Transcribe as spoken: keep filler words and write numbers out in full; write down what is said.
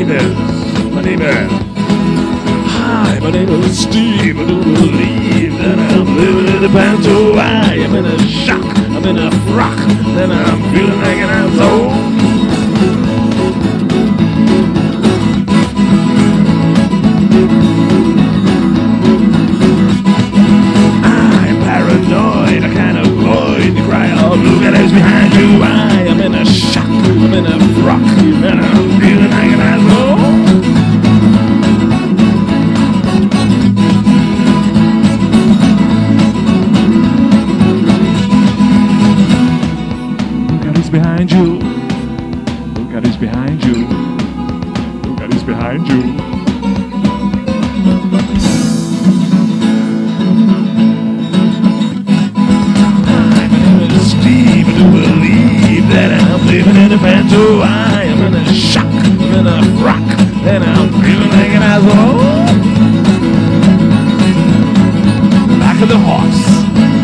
is, my name is, hi, my name is Steve. I don't believe that I'm living in a panto. I am in a shock, I'm in a frock, and I'm feeling like an asshole. Paranoid, I can't avoid the cry out, look at us behind you. I am in a shock, I'm in a frock, and I'm feeling like an asshole. Look at us behind you. Look at us behind you. Look at us behind you. That I'm living in a panto. I am in a shock, I'm in a frock, and I'm feeling like an asshole. Back of the horse.